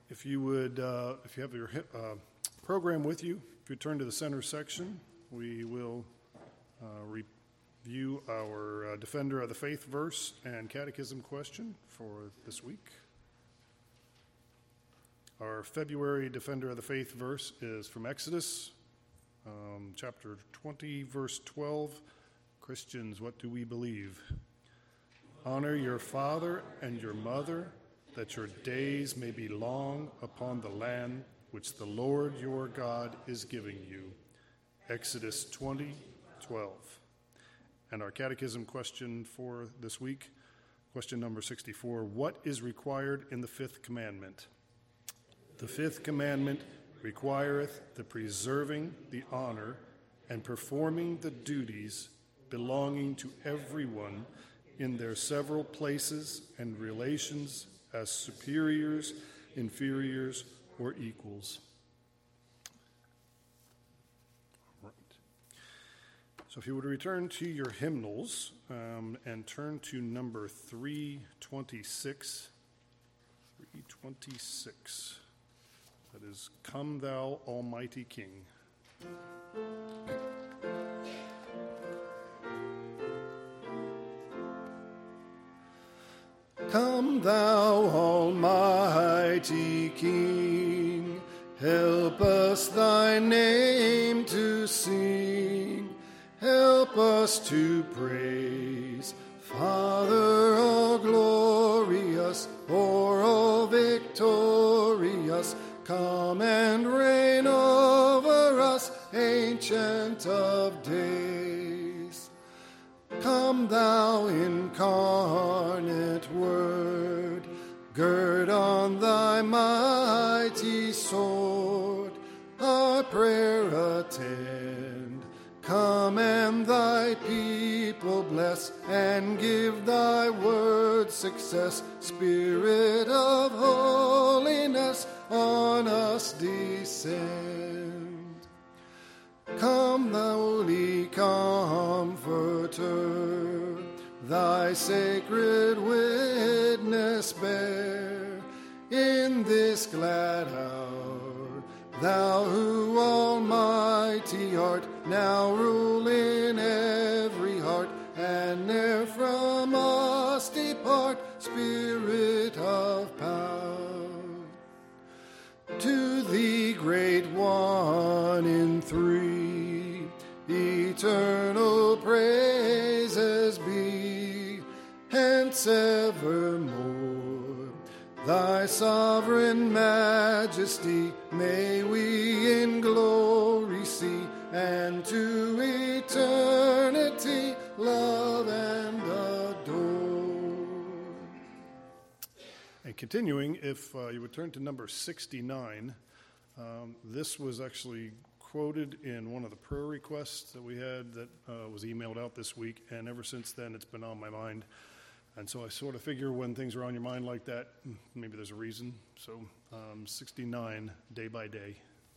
If you would, if you have your program with you, if you turn to the center section, we will review our Defender of the Faith verse and catechism question for this week. Our February Defender of the Faith verse is from Exodus, chapter 20, verse 12. Christians, what do we believe? Honor your father and your mother, that your days may be long upon the land which the Lord your God is giving you. Exodus 20:12. And our catechism question for this week, question number 64, what is required in the fifth commandment? The fifth commandment requireth the preserving the honor and performing the duties belonging to everyone in their several places and relations as superiors, inferiors, or equals. All right. So if you would return to your hymnals and turn to number 326. 326. That is, Come Thou Almighty King. Come thou almighty King, help us thy name to sing, help us to praise, Father all glorious, o'er all victorious, come and reign over us, Ancient of Days. Come thou incarnate Word, gird on thy mighty sword, our prayer attend. Come and thy people bless, and give thy word success. Spirit of holiness, on us descend. Come thou holy Comforter, thy sacred witness bear in this glad hour. Thou who almighty art, now rule in every heart, and ne'er from us depart, Spirit of power. To thee, great one in three, eternal praises be, hence evermore. Thy sovereign majesty may we in glory see, and to eternity love and adore. And continuing, if you would turn to number 69, this was actually quoted in one of the prayer requests that we had that was emailed out this week, and ever since then it's been on my mind. And so I sort of figure when things are on your mind like that, maybe there's a reason. So 69, Day by Day.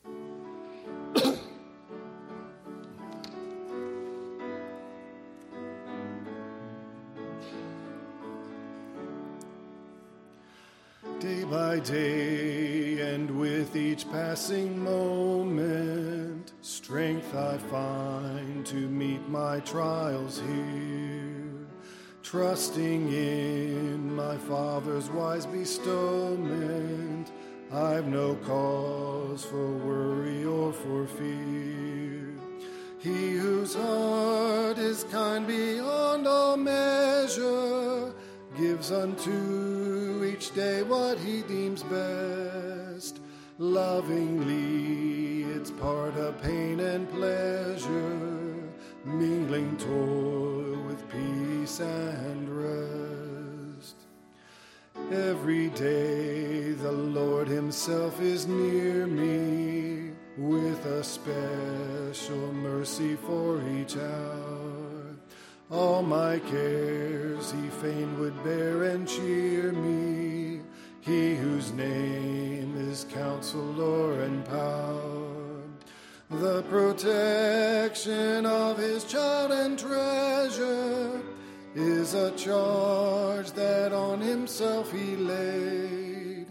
Day by day, and with each passing moment, strength I find to meet my trials here. Trusting in my Father's wise bestowment, I've no cause for worry or for fear. He whose heart is kind beyond all measure gives unto each day what he deems best. Lovingly, it's part of pain and pleasure, mingling toil with peace and rest. Every day the Lord himself is near me, with a special mercy for each hour. All my cares he fain would bear and cheer me, he whose name is Counselor and Power. The protection of his child and treasure is a charge that on himself he laid,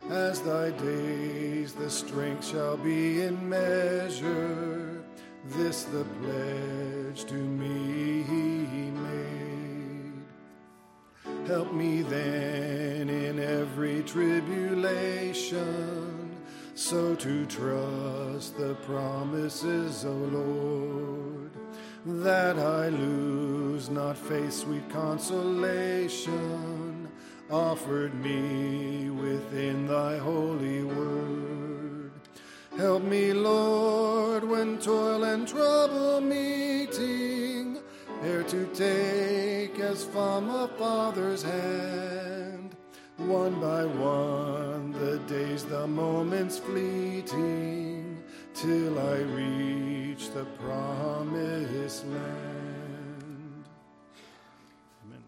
As thy days the strength shall be in measure, this the pledge to me he made. Help me then in every tribulation, so to trust the promises, O Lord, that I lose not faith's sweet consolation, offered me within thy holy word. Help me, Lord, when toil and trouble meeting, ere to take as from a father's hand, one by one, the days, the moments fleeting, till I reach the promised land. Amen.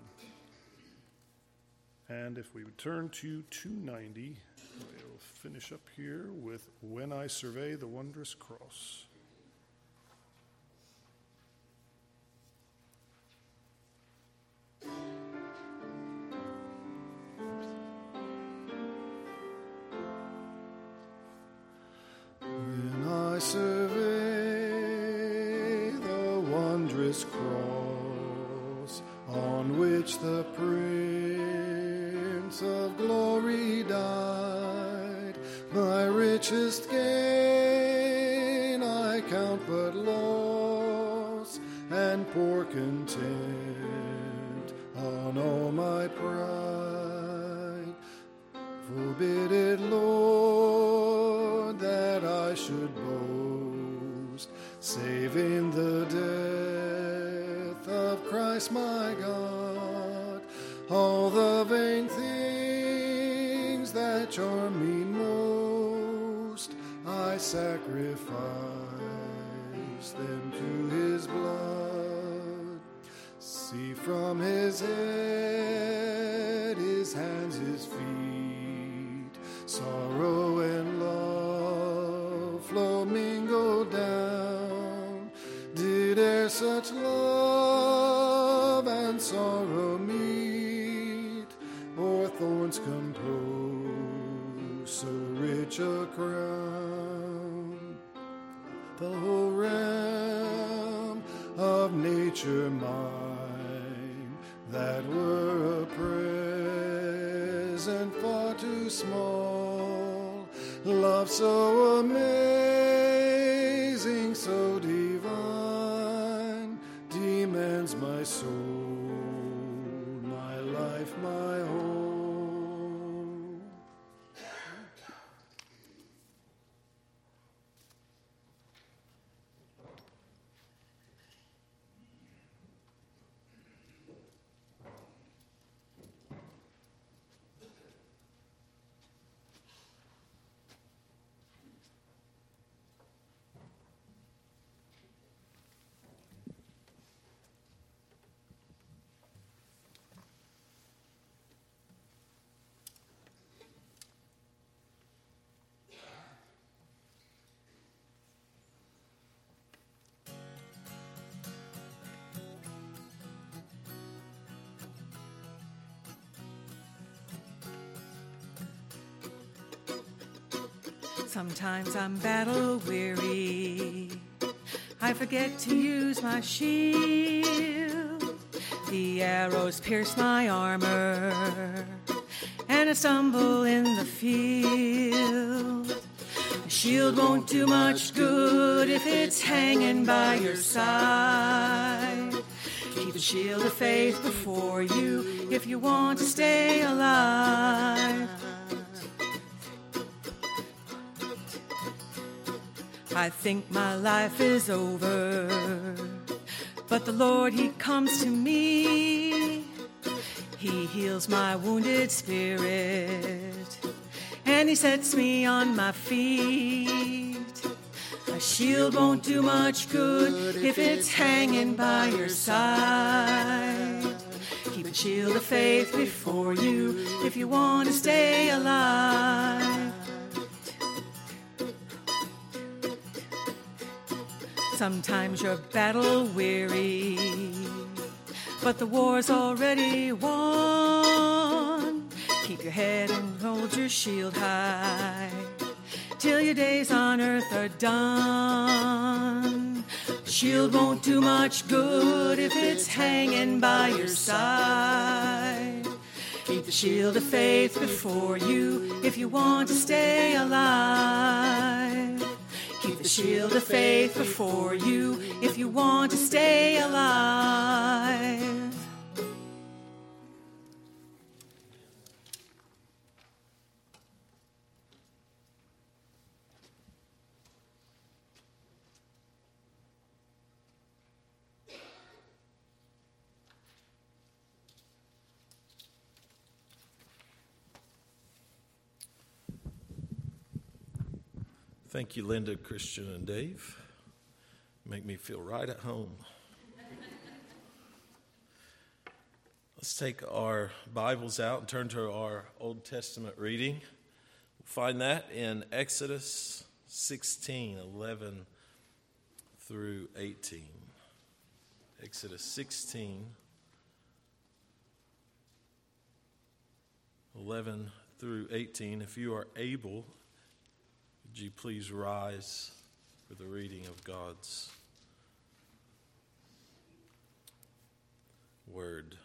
And if we would turn to 290, we'll finish up here with When I Survey the Wondrous Cross. When I survey the wondrous cross on which the Prince of Glory died, my richest gain I count but loss, and pour content on all my pride. Forbid it, Lord, that I should boast, save in the death of Christ my God. All the vain things that charm me most, I sacrifice them to his blood. See from his head, his hands, his feet, sorrow and love flow mingled down. Did e'er such love and sorrow meet, or thorns compose so rich a crown? The whole realm of nature mine, that were a present far too small, love so amazing, so divine, demands my soul, my life, my whole. Sometimes I'm battle weary, I forget to use my shield. The arrows pierce my armor, and I stumble in the field. A shield won't do much good if it's hanging by your side. Keep a shield of faith before you if you want to stay alive. I think my life is over, but the Lord, He comes to me. He heals my wounded spirit, and He sets me on my feet. A shield won't do much good if it's hanging by your side. Keep a shield of faith before you if you want to stay alive. Sometimes you're battle weary, but the war's already won. Keep your head and hold your shield high, till your days on earth are done. Shield won't do much good if it's hanging by your side. Keep the shield of faith before you if you want to stay alive. Keep the shield of faith before you if you want to stay alive. Thank you, Linda, Christian, and Dave. Make me feel right at home. Let's take our Bibles out and turn to our Old Testament reading. We'll find that in Exodus 16, 11 through 18. Exodus 16, 11 through 18. If you are able, would you please rise for the reading of God's word.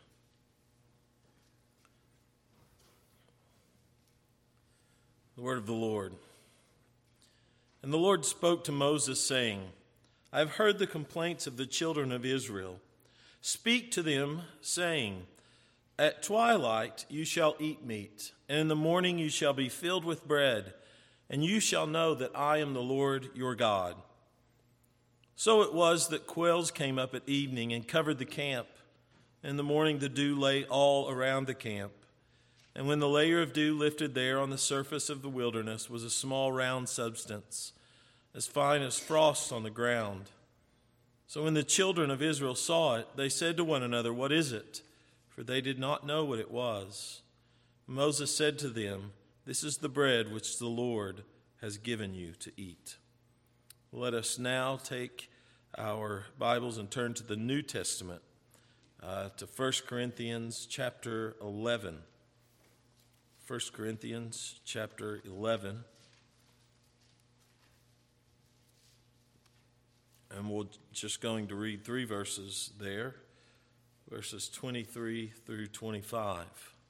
The word of the Lord. And the Lord spoke to Moses, saying, I have heard the complaints of the children of Israel. Speak to them, saying, At twilight you shall eat meat, and in the morning you shall be filled with bread, and you shall know that I am the Lord your God. So it was that quails came up at evening and covered the camp. In the morning the dew lay all around the camp. And when the layer of dew lifted there on the surface of the wilderness was a small round substance, as fine as frost on the ground. So when the children of Israel saw it, they said to one another, What is it? For they did not know what it was. Moses said to them, This is the bread which the Lord has given you to eat. Let us now take our Bibles and turn to the New Testament, to 1 Corinthians chapter 11. 1 Corinthians chapter 11. And we're just going to read 3 verses there, verses 23 through 25.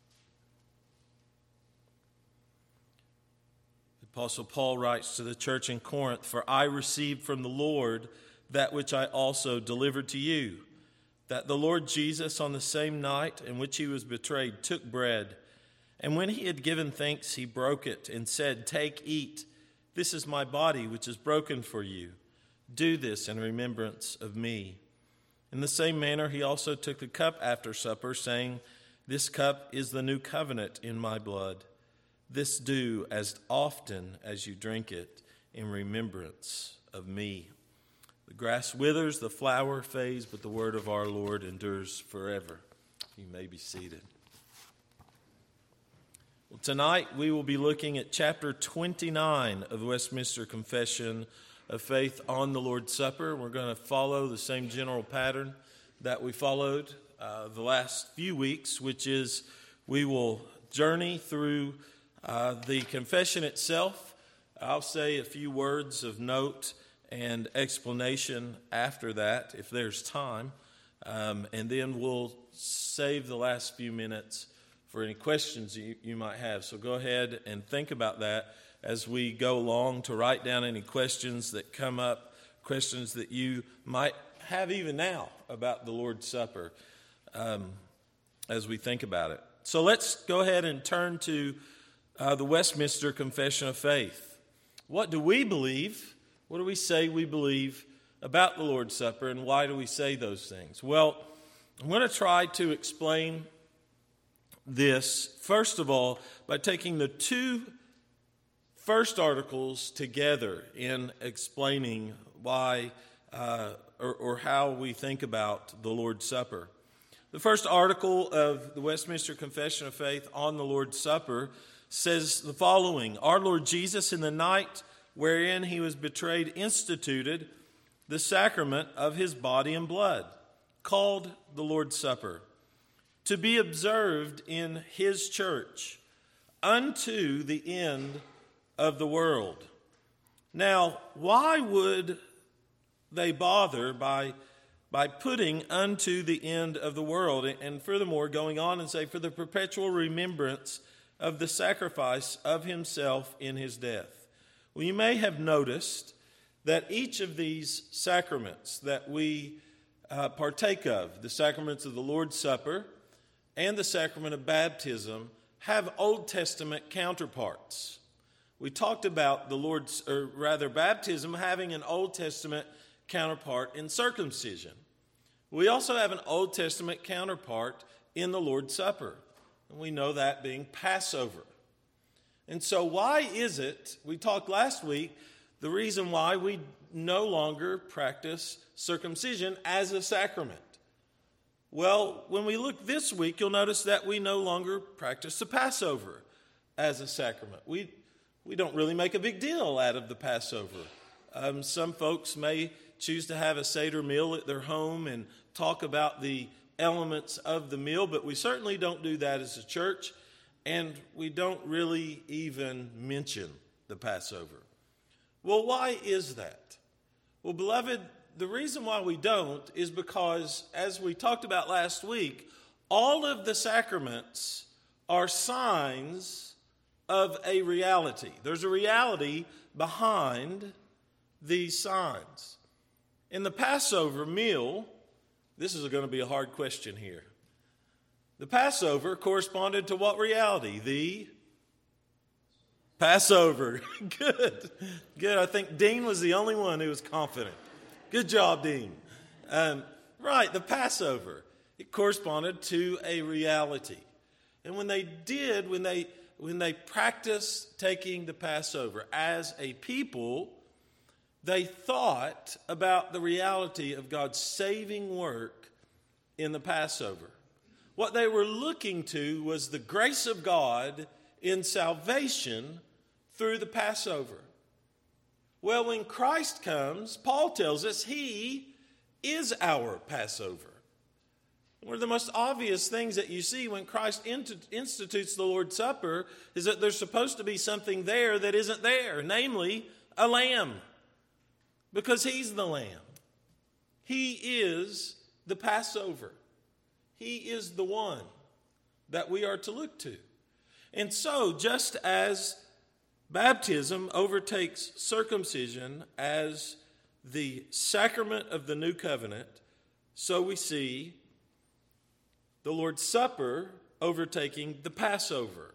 Apostle Paul writes to the church in Corinth, For I received from the Lord that which I also delivered to you, that the Lord Jesus on the same night in which he was betrayed took bread, and when he had given thanks, he broke it and said, Take, eat, this is my body which is broken for you. Do this in remembrance of me. In the same manner he also took the cup after supper, saying, This cup is the new covenant in my blood. This do as often as you drink it in remembrance of me. The grass withers, the flower fades, but the word of our Lord endures forever. You may be seated. Well, tonight we will be looking at chapter 29 of the Westminster Confession of Faith on the Lord's Supper. We're going to follow the same general pattern that we followed the last few weeks, which is we will journey through the confession itself. I'll say a few words of note and explanation after that, if there's time. And then we'll save the last few minutes for any questions you might have. So go ahead and think about that as we go along, to write down any questions that come up, questions that you might have even now about the Lord's Supper as we think about it. So let's go ahead and turn to the Westminster Confession of Faith. What do we believe? What do we say we believe about the Lord's Supper, and why do we say those things? Well, I'm going to try to explain this, first of all, by taking the 2 first articles together in explaining why or how we think about the Lord's Supper. The first article of the Westminster Confession of Faith on the Lord's Supper says the following: Our Lord Jesus, in the night wherein he was betrayed, instituted the sacrament of his body and blood, called the Lord's Supper, to be observed in his church unto the end of the world. Now, why would they bother by putting unto the end of the world? And furthermore, going on and say, for the perpetual remembrance of the sacrifice of himself in his death. Well, you may have noticed that each of these sacraments that we partake of, the sacraments of the Lord's Supper and the sacrament of baptism, have Old Testament counterparts. We talked about baptism having an Old Testament counterpart in circumcision. We also have an Old Testament counterpart in the Lord's Supper. And we know that being Passover. And so why is it, we talked last week, the reason why we no longer practice circumcision as a sacrament? Well, when we look this week, you'll notice that we no longer practice the Passover as a sacrament. We don't really make a big deal out of the Passover. Some folks may choose to have a Seder meal at their home and talk about the elements of the meal, but we certainly don't do that as a church, and we don't really even mention the Passover. Well, why is that? Well, beloved, the reason why we don't is because, as we talked about last week, all of the sacraments are signs of a reality. There's a reality behind these signs. In the Passover meal, this is going to be a hard question here. The Passover corresponded to what reality? The Passover. Good. I think Dean was the only one who was confident. Good job, Dean. Right, the Passover. It corresponded to a reality. And when they practiced taking the Passover as a people, they thought about the reality of God's saving work in the Passover. What they were looking to was the grace of God in salvation through the Passover. Well, when Christ comes, Paul tells us he is our Passover. One of the most obvious things that you see when Christ institutes the Lord's Supper is that there's supposed to be something there that isn't there, namely a lamb. Because he's the lamb. He is the Passover. He is the one that we are to look to. And so, just as baptism overtakes circumcision as the sacrament of the new covenant, so we see the Lord's Supper overtaking the Passover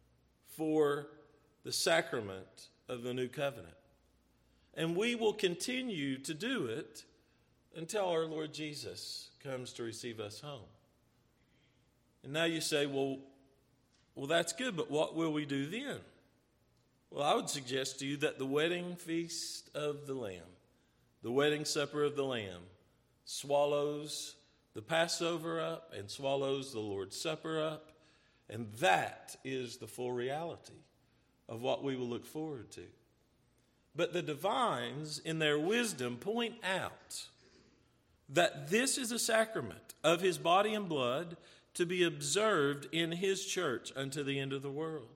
for the sacrament of the new covenant. And we will continue to do it until our Lord Jesus comes to receive us home. And now you say, well, that's good, but what will we do then? Well, I would suggest to you that the wedding feast of the Lamb, the wedding supper of the Lamb, swallows the Passover up and swallows the Lord's Supper up, and that is the full reality of what we will look forward to. But the divines, in their wisdom, point out that this is a sacrament of his body and blood to be observed in his church unto the end of the world.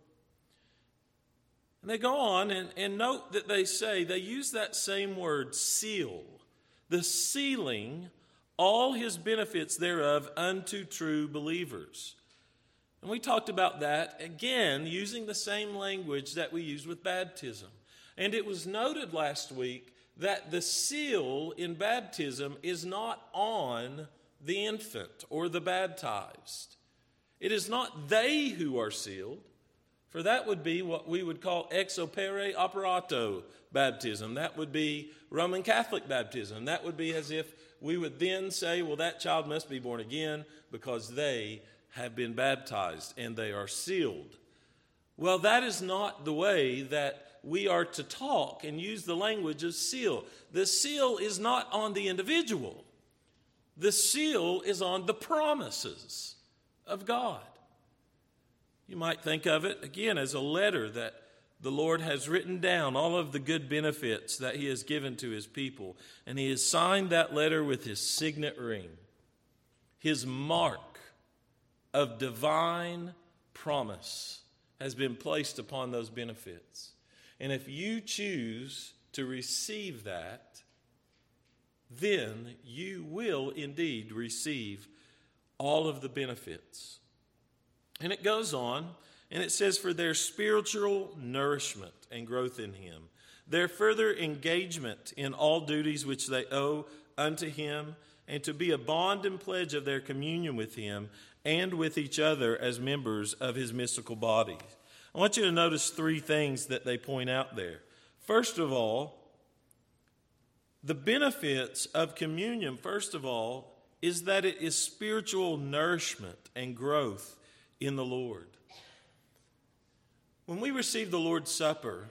And they go on and note that they use that same word, seal, the sealing all his benefits thereof unto true believers. And we talked about that, again, using the same language that we use with baptism. And it was noted last week that the seal in baptism is not on the infant or the baptized. It is not they who are sealed, for that would be what we would call ex opere operato baptism. That would be Roman Catholic baptism. That would be as if we would then say, well, that child must be born again because they have been baptized and they are sealed. Well, that is not the way that we are to talk and use the language of seal. The seal is not on the individual. The seal is on the promises of God. You might think of it, again, as a letter that the Lord has written down all of the good benefits that he has given to his people. And he has signed that letter with his signet ring, his mark of divine promise has been placed upon those benefits. And if you choose to receive that, then you will indeed receive all of the benefits. And it goes on, and it says, for their spiritual nourishment and growth in him, their further engagement in all duties which they owe unto him, and to be a bond and pledge of their communion with him and with each other as members of his mystical body. I want you to notice three things that they point out there. First of all, the benefits of communion, first of all, is that it is spiritual nourishment and growth in the Lord. When we receive the Lord's Supper,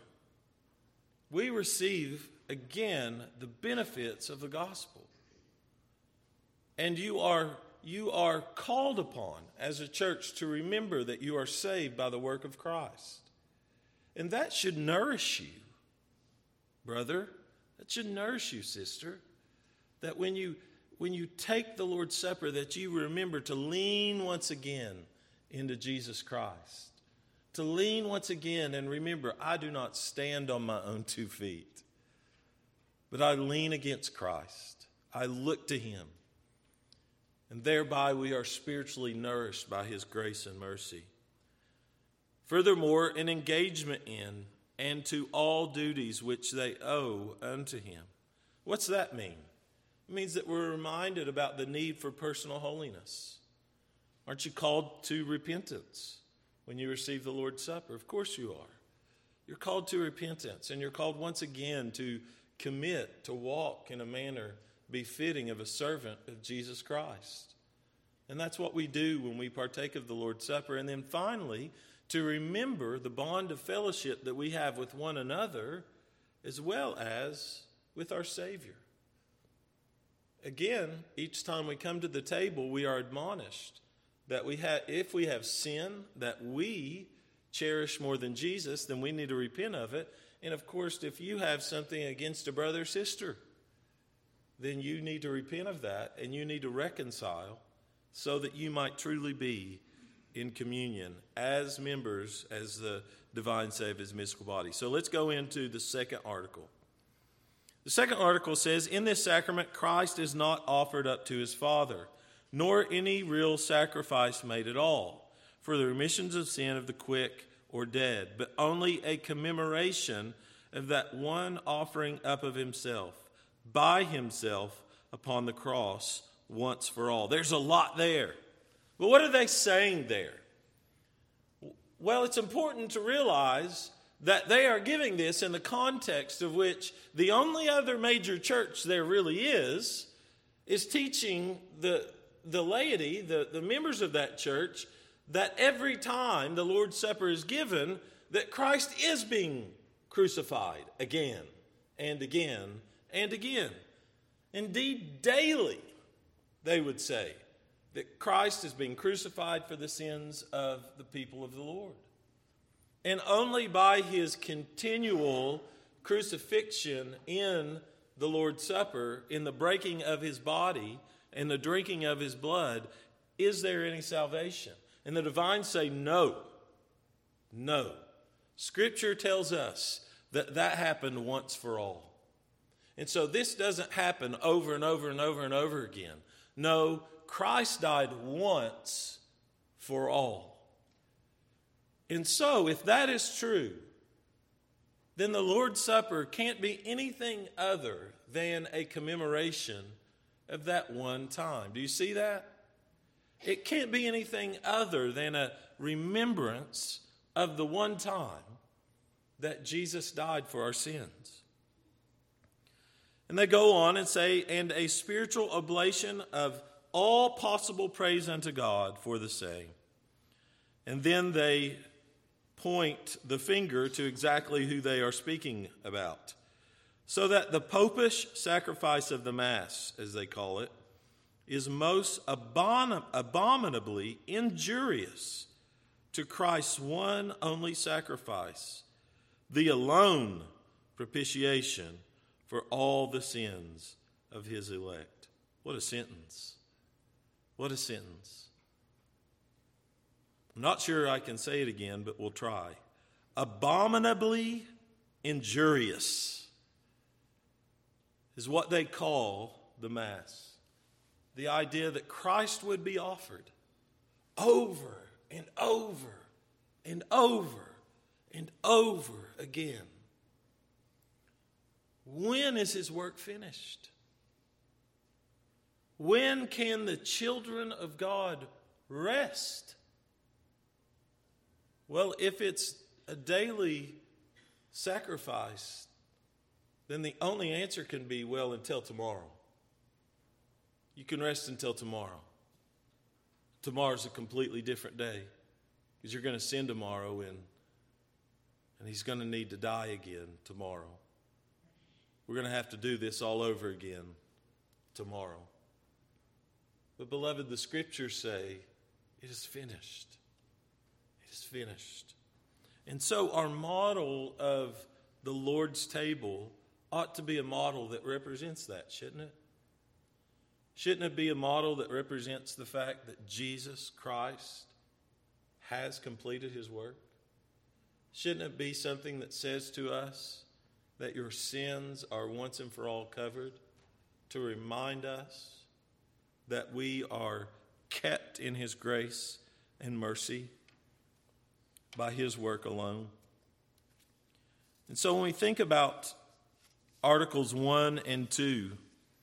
we receive, again, the benefits of the gospel. And you are called upon as a church to remember that you are saved by the work of Christ. And that should nourish you, brother. That should nourish you, sister. That when you take the Lord's Supper, that you remember to lean once again into Jesus Christ. To lean once again and remember, I do not stand on my own 2 feet, but I lean against Christ. I look to him. And thereby we are spiritually nourished by his grace and mercy. Furthermore, an engagement in and to all duties which they owe unto him. What's that mean? It means that we're reminded about the need for personal holiness. Aren't you called to repentance when you receive the Lord's Supper? Of course you are. You're called to repentance, and you're called once again to commit to walk in a manner befitting of a servant of Jesus Christ. And that's what we do when we partake of the Lord's Supper. And then finally, to remember the bond of fellowship that we have with one another as well as with our Savior. Again, each time we come to the table, we are admonished that if we have sin that we cherish more than Jesus, then we need to repent of it. And of course, if you have something against a brother or sister, then you need to repent of that and you need to reconcile so that you might truly be in communion as members, as the divine save his mystical body. So let's go into the second article. The second article says, in this sacrament, Christ is not offered up to his Father, nor any real sacrifice made at all for the remissions of sin of the quick or dead, but only a commemoration of that one offering up of himself, by himself upon the cross once for all. There's a lot there. But what are they saying there? Well, it's important to realize that they are giving this in the context of which the only other major church there really is teaching the laity, the members of that church, that every time the Lord's Supper is given, that Christ is being crucified again and again and again. Indeed, daily, they would say that Christ is being crucified for the sins of the people of the Lord. And only by his continual crucifixion in the Lord's Supper, in the breaking of his body and the drinking of his blood, is there any salvation. And the divines say, no. No. Scripture tells us that happened once for all. And so this doesn't happen over and over and over and over again. No, Christ died once for all. And so, if that is true, then the Lord's Supper can't be anything other than a commemoration of that one time. Do you see that? It can't be anything other than a remembrance of the one time that Jesus died for our sins. And they go on and say, and a spiritual oblation of all possible praise unto God for the same. And then they point the finger to exactly who they are speaking about. So that the popish sacrifice of the Mass, as they call it, is most abominably injurious to Christ's one only sacrifice, the alone propitiation for all the sins of his elect. What a sentence. What a sentence. I'm not sure I can say it again, but we'll try. Abominably injurious is what they call the Mass. The idea that Christ would be offered over and over and over and over again. When is his work finished? When can the children of God rest? Well, if it's a daily sacrifice, then the only answer can be, well, until tomorrow. You can rest until tomorrow. Tomorrow's a completely different day because you're going to sin tomorrow and he's going to need to die again tomorrow. We're going to have to do this all over again tomorrow. But beloved, the scriptures say, it is finished. It is finished. And so our model of the Lord's table ought to be a model that represents that, shouldn't it? Shouldn't it be a model that represents the fact that Jesus Christ has completed his work? Shouldn't it be something that says to us that your sins are once and for all covered, to remind us that we are kept in his grace and mercy by his work alone? And so when we think about Articles 1 and 2,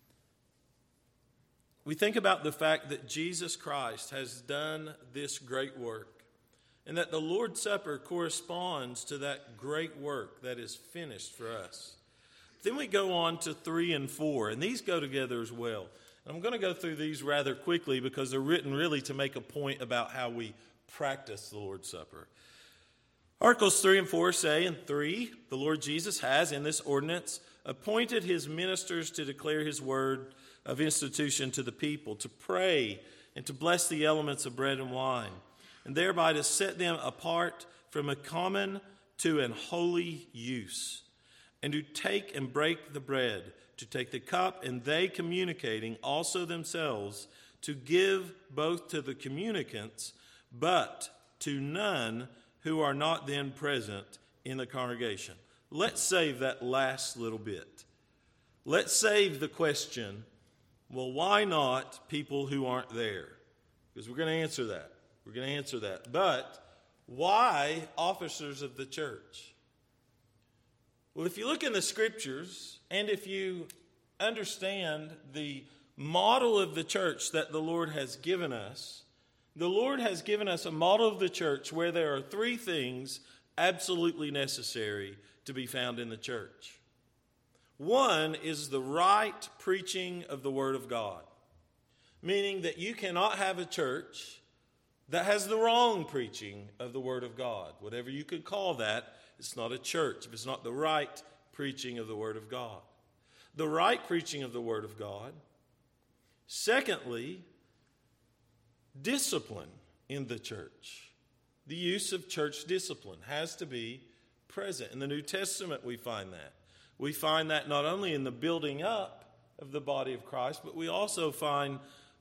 we think about the fact that Jesus Christ has done this great work and that the Lord's Supper corresponds to that great work that is finished for us. Then we go on to 3 and 4, and these go together as well. And I'm going to go through these rather quickly because they're written really to make a point about how we practice the Lord's Supper. Articles 3 and 4 say, in 3, the Lord Jesus has, in this ordinance, appointed his ministers to declare his word of institution to the people, to pray and to bless the elements of bread and wine, and thereby to set them apart from a common to an holy use, and to take and break the bread, to take the cup, and they communicating also themselves, to give both to the communicants, but to none who are not then present in the congregation. Let's save that last little bit. Let's save the question, well, why not people who aren't there? Because we're going to answer that. We're going to answer that. But why officers of the church? Well, if you look in the scriptures, and if you understand the model of the church that the Lord has given us, the Lord has given us a model of the church where there are 3 things absolutely necessary to be found in the church. One is the right preaching of the Word of God, meaning that you cannot have a church that has the wrong preaching of the Word of God. Whatever you could call that, it's not a church if it's not the right preaching of the Word of God. The right preaching of the Word of God. Secondly, discipline in the church. The use of church discipline has to be present. In the New Testament, we find that. We find that not only in the building up of the body of Christ, but we also find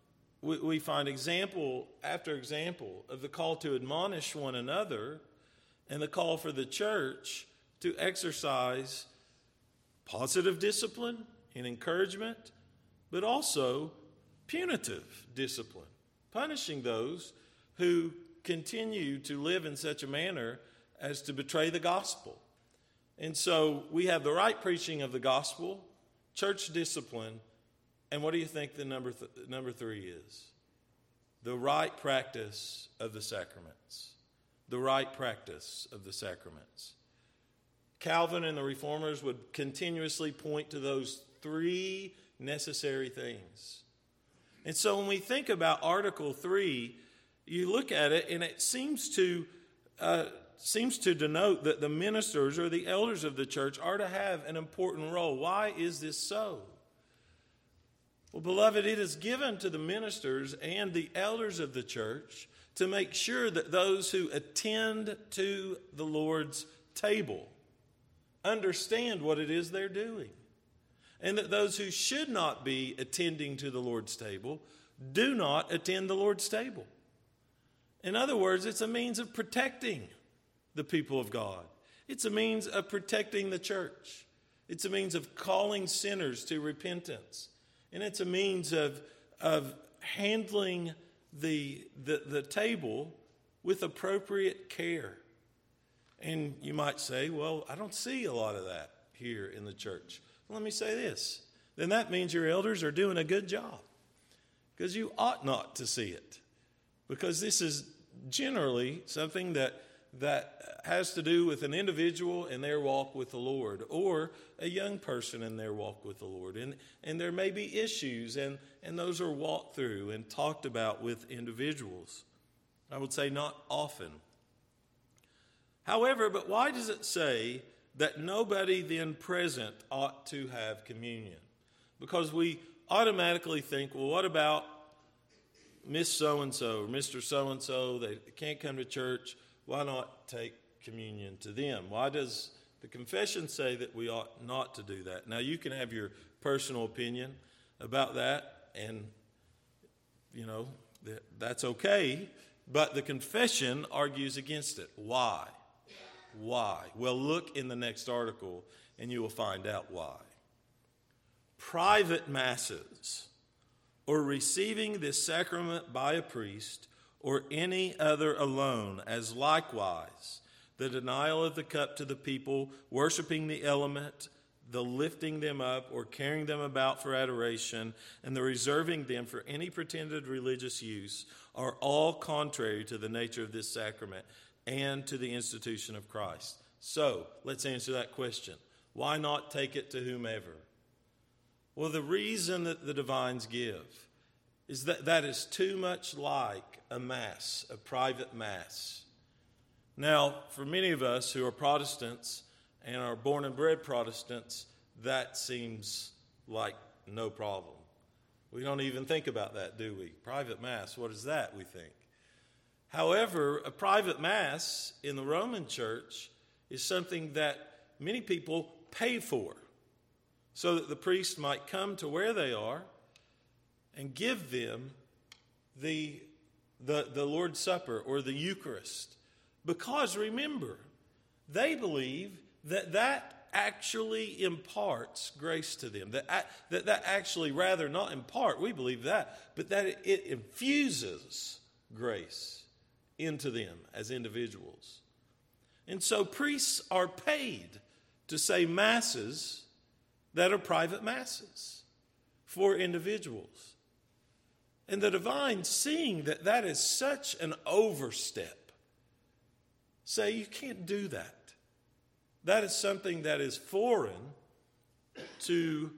example after example of the call to admonish one another and the call for the church to exercise positive discipline and encouragement, but also punitive discipline, punishing those who continue to live in such a manner as to betray the gospel. And so we have the right preaching of the gospel, church discipline, and what do you think the number 3 is? The right practice of the sacraments. The right practice of the sacraments. Calvin and the Reformers would continuously point to those 3 necessary things. And so when we think about Article 3, you look at it and it seems to denote that the ministers or the elders of the church are to have an important role. Why is this so? Well, beloved, it is given to the ministers and the elders of the church to make sure that those who attend to the Lord's table understand what it is they're doing. And that those who should not be attending to the Lord's table do not attend the Lord's table. In other words, it's a means of protecting the people of God. It's a means of protecting the church. It's a means of calling sinners to repentance. And it's a means of handling the table with appropriate care. And you might say, well, I don't see a lot of that here in the church. Well, let me say this. Then that means your elders are doing a good job, because you ought not to see it. Because this is generally something that has to do with an individual in their walk with the Lord, or a young person in their walk with the Lord. And there may be issues, and those are walked through and talked about with individuals. I would say not often. However, but why does it say that nobody then present ought to have communion? Because we automatically think, well, what about Miss So-and-so or Mr. So-and-so? They can't come to church. Why not take communion to them? Why does the confession say that we ought not to do that? Now, you can have your personal opinion about that, and, that's okay, but the confession argues against it. Why? Why? Well, look in the next article, and you will find out why. Private masses, or receiving this sacrament by a priest, or any other alone, as likewise the denial of the cup to the people, worshiping the element, the lifting them up or carrying them about for adoration, and the reserving them for any pretended religious use, are all contrary to the nature of this sacrament and to the institution of Christ. So, let's answer that question. Why not take it to whomever? Well, the reason that the divines give is that is too much like a mass, a private mass. Now, for many of us who are Protestants and are born and bred Protestants, that seems like no problem. We don't even think about that, do we? Private mass, what is that, we think? However, a private mass in the Roman Church is something that many people pay for, so that the priest might come to where they are and give them the Lord's Supper or the Eucharist. Because remember, they believe that actually imparts grace to them. That actually, rather not impart, we believe that, but that it infuses grace into them as individuals. And so priests are paid to say masses that are private masses for individuals. And the divines, seeing that is such an overstep, say you can't do that. That is something that is foreign to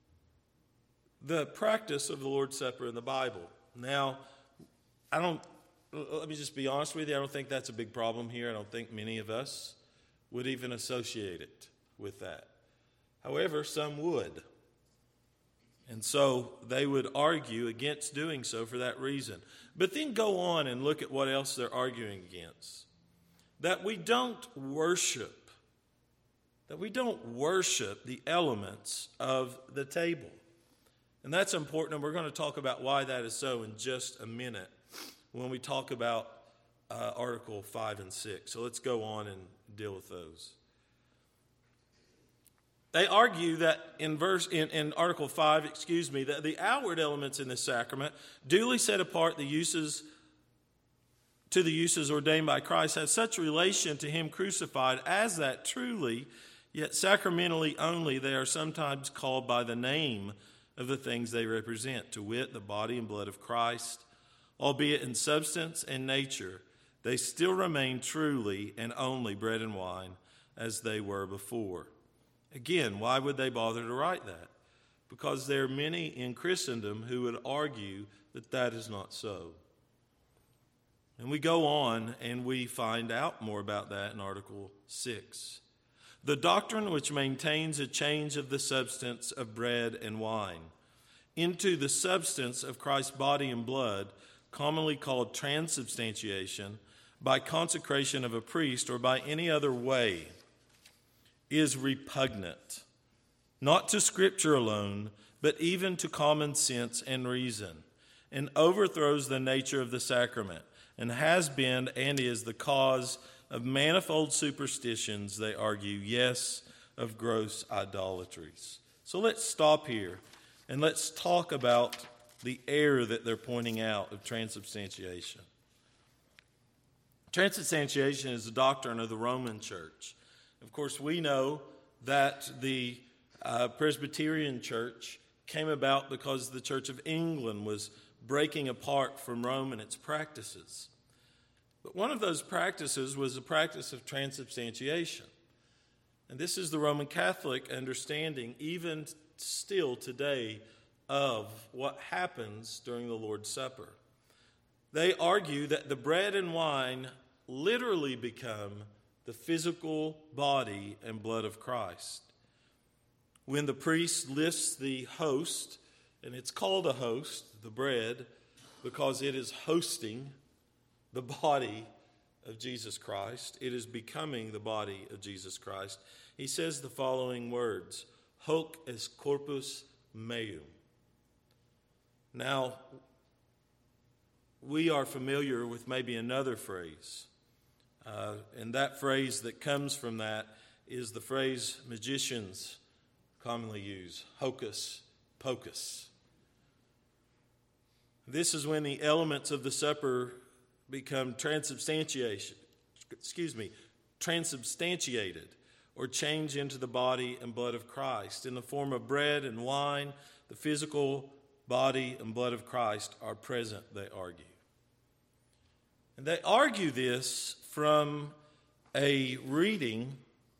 the practice of the Lord's Supper in the Bible. Now, let me just be honest with you, I don't think that's a big problem here. I don't think many of us would even associate it with that. However, some would. And so they would argue against doing so for that reason. But then go on and look at what else they're arguing against. That we don't worship the elements of the table. And that's important, and we're going to talk about why that is so in just a minute when we talk about Article 5 and 6. So let's go on and deal with those. They argue that in Article 5, that the outward elements in this sacrament, duly set apart to the uses ordained by Christ, have such relation to him crucified as that truly, yet sacramentally only, they are sometimes called by the name of the things they represent, to wit, the body and blood of Christ. Albeit in substance and nature, they still remain truly and only bread and wine as they were before. Again, why would they bother to write that? Because there are many in Christendom who would argue that that is not so. And we go on and we find out more about that in Article 6. The doctrine which maintains a change of the substance of bread and wine into the substance of Christ's body and blood, commonly called transubstantiation, by consecration of a priest or by any other way, is repugnant, not to Scripture alone, but even to common sense and reason, and overthrows the nature of the sacrament, and has been and is the cause of manifold superstitions, they argue, yes, of gross idolatries. So let's stop here and let's talk about the error that they're pointing out of transubstantiation. Transubstantiation is a doctrine of the Roman Church. Of course, we know that the Presbyterian Church came about because the Church of England was breaking apart from Rome and its practices. But one of those practices was the practice of transubstantiation. And this is the Roman Catholic understanding, even still today, of what happens during the Lord's Supper. They argue that the bread and wine literally become the physical body and blood of Christ. When the priest lifts the host, and it's called a host, the bread, because it is hosting the body of Jesus Christ. It is becoming the body of Jesus Christ. He says the following words, hoc est corpus meum. Now, we are familiar with maybe another phrase, and that phrase that comes from that is the phrase magicians commonly use, hocus pocus. This is when the elements of the supper become transubstantiated or change into the body and blood of Christ. In the form of bread and wine, the physical body and blood of Christ are present, they argue. And they argue this from a reading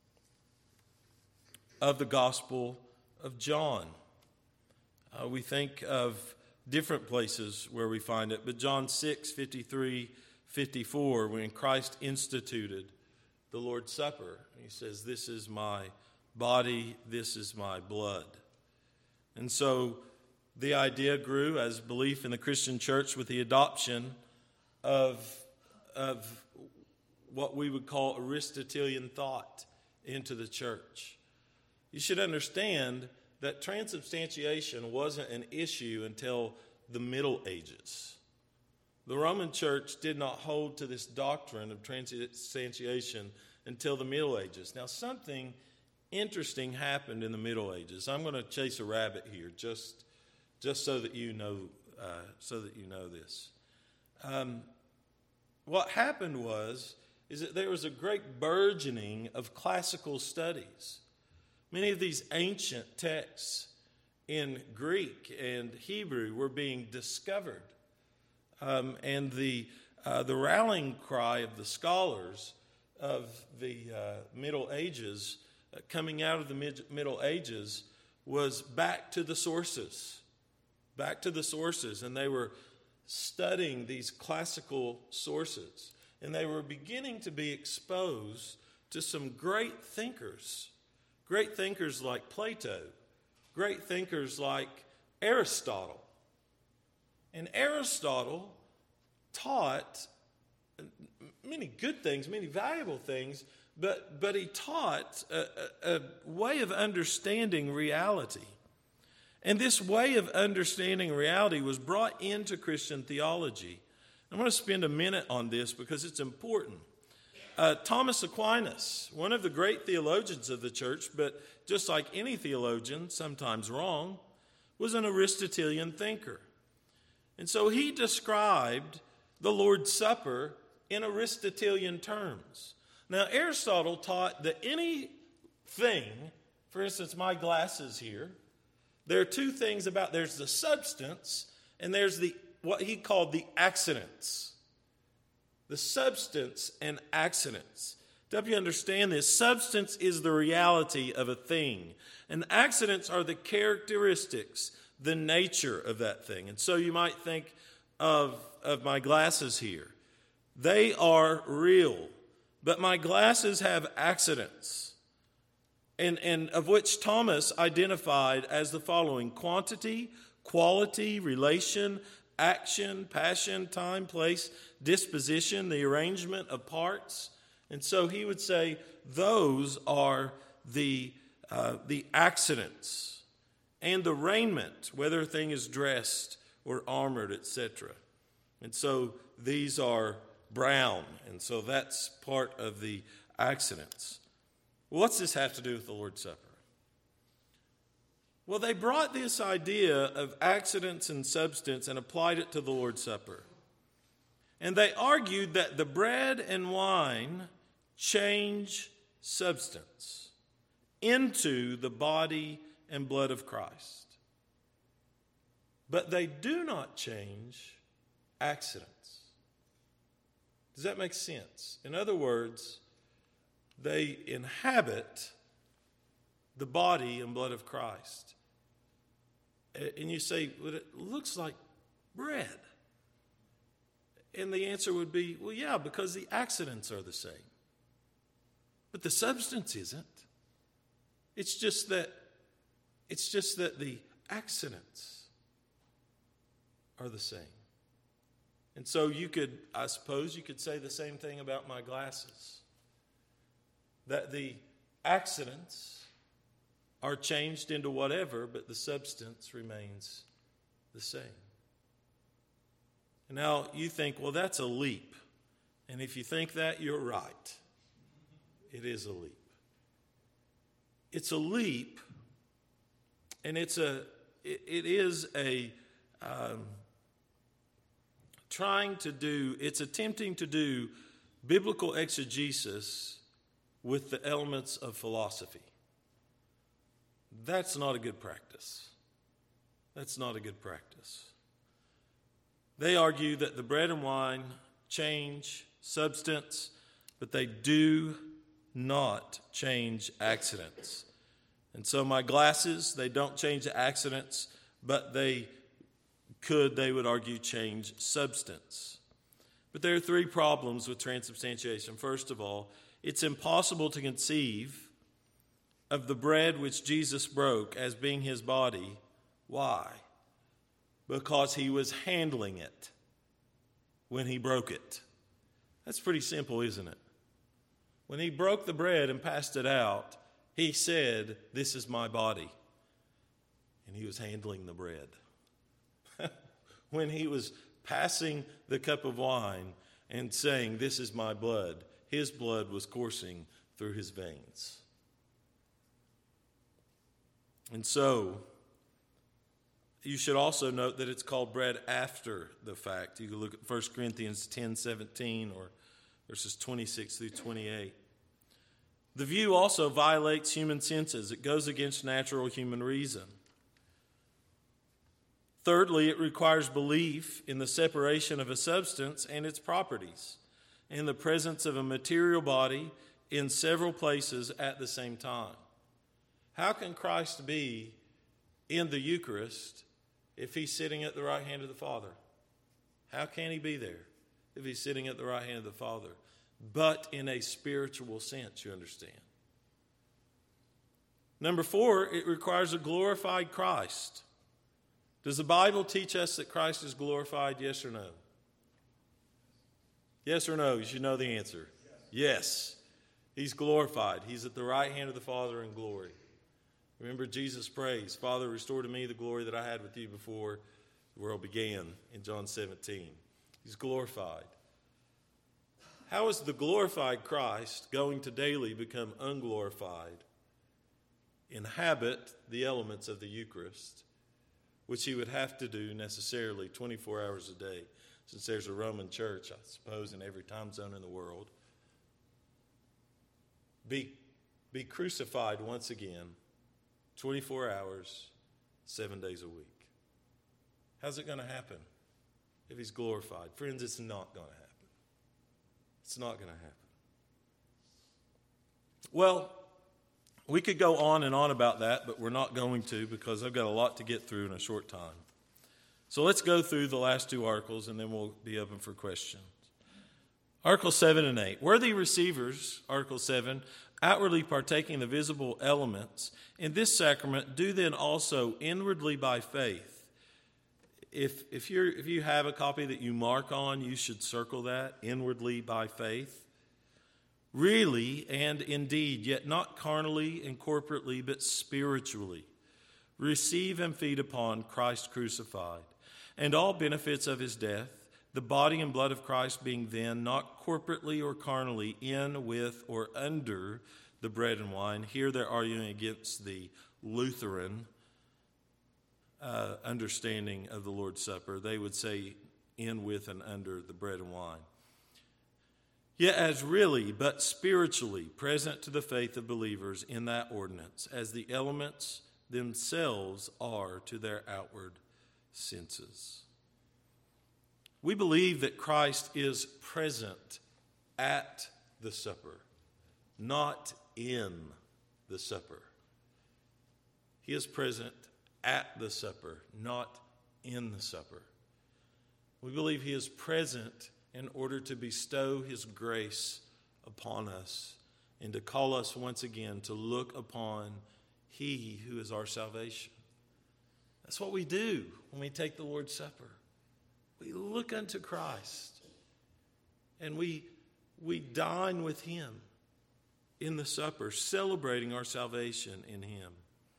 of the Gospel of John. We think of different places where we find it, but John 6, 53, 54, when Christ instituted the Lord's Supper, he says, this is my body, this is my blood. And so the idea grew as belief in the Christian church with the adoption of what we would call Aristotelian thought into the church. You should understand that transubstantiation wasn't an issue until the Middle Ages. The Roman Church did not hold to this doctrine of transubstantiation until the Middle Ages. Now, something interesting happened in the Middle Ages. I'm going to chase a rabbit here, just so that you know, this. What happened is that there was a great burgeoning of classical studies. Many of these ancient texts in Greek and Hebrew were being discovered. And the rallying cry of the scholars of the Middle Ages, coming out of the Middle Ages, was back to the sources. Back to the sources. And they were studying these classical sources. And they were beginning to be exposed to some great thinkers. Great thinkers like Plato. Great thinkers like Aristotle. And Aristotle taught many good things, many valuable things, but he taught a way of understanding reality. And this way of understanding reality was brought into Christian theology. I'm going to spend a minute on this because it's important. Thomas Aquinas, one of the great theologians of the church, but just like any theologian, sometimes wrong, was an Aristotelian thinker. And so he described the Lord's Supper in Aristotelian terms. Now, Aristotle taught that anything, for instance, my glasses here, there are two things about, there's the substance and there's what he called the accidents. The substance and accidents. To help you understand this, substance is the reality of a thing, and accidents are the characteristics, the nature of that thing. And so you might think of my glasses here. They are real, but my glasses have accidents, and of which Thomas identified as the following: quantity, quality, relation, action, passion, time, place, disposition, the arrangement of parts. And so he would say those are the accidents. And the raiment, whether a thing is dressed or armored, etc. And so these are brown. And so that's part of the accidents. What's this have to do with the Lord's Supper? Well, they brought this idea of accidents and substance and applied it to the Lord's Supper. And they argued that the bread and wine change substance into the body and blood of Christ. But they do not change accidents. Does that make sense? In other words, they inhabit the body and blood of Christ. And you say, well, it looks like bread. And the answer would be, well, yeah, because the accidents are the same. But the substance isn't. It's just that the accidents are the same. And so I suppose you could say the same thing about my glasses. That the accidents are changed into whatever, but the substance remains the same. And now you think, well, that's a leap. And if you think that, you're right. It is a leap. It's a leap, and it is attempting to do biblical exegesis with the elements of philosophy. That's not a good practice. That's not a good practice. They argue that the bread and wine change substance, but they do not change accidents. And so my glasses, they don't change the accidents, but they would argue, change substance. But there are three problems with transubstantiation. First of all, it's impossible to conceive of the bread which Jesus broke as being his body. Why? Because he was handling it when he broke it. That's pretty simple, isn't it? When he broke the bread and passed it out, he said, "This is my body." And he was handling the bread. When he was passing the cup of wine and saying, "This is my blood," his blood was coursing through his veins. And so, you should also note that it's called bread after the fact. You can look at 1 Corinthians 10:17 or verses 26 through 28. The view also violates human senses. It goes against natural human reason. Thirdly, it requires belief in the separation of a substance and its properties, in the presence of a material body in several places at the same time. How can Christ be in the Eucharist if he's sitting at the right hand of the Father? How can he be there if he's sitting at the right hand of the Father? But in a spiritual sense, you understand. Number 4, it requires a glorified Christ. Does the Bible teach us that Christ is glorified, yes or no? Yes or no? You should know the answer. Yes. He's glorified. He's at the right hand of the Father in glory. Remember, Jesus prays, "Father, restore to me the glory that I had with you before the world began," in John 17. He's glorified. How is the glorified Christ going to daily become unglorified, inhabit the elements of the Eucharist, which he would have to do necessarily 24 hours a day, since there's a Roman church, I suppose, in every time zone in the world? Be crucified once again, 24 hours, 7 days a week. How's it going to happen if he's glorified? Friends, it's not going to happen. It's not going to happen. Well, we could go on and on about that, but we're not going to because I've got a lot to get through in a short time. So let's go through the last two articles and then we'll be open for questions. Articles 7 and 8. Worthy receivers, Article 7, outwardly partaking the visible elements in this sacrament, do then also inwardly by faith. If you have a copy that you mark on, you should circle that, inwardly by faith. Really and indeed, yet not carnally and corporately, but spiritually, receive and feed upon Christ crucified, and all benefits of his death, The body and blood of Christ being then not corporately or carnally in, with, or under the bread and wine. Here they're arguing against the Lutheran understanding of the Lord's Supper. They would say in, with, and under the bread and wine. Yet as really, but spiritually present to the faith of believers in that ordinance, as the elements themselves are to their outward senses. We believe that Christ is present at the supper, not in the supper. He is present at the supper, not in the supper. We believe he is present in order to bestow his grace upon us and to call us once again to look upon he who is our salvation. That's what we do when we take the Lord's Supper. We look unto Christ and we dine with him in the supper, celebrating our salvation in him.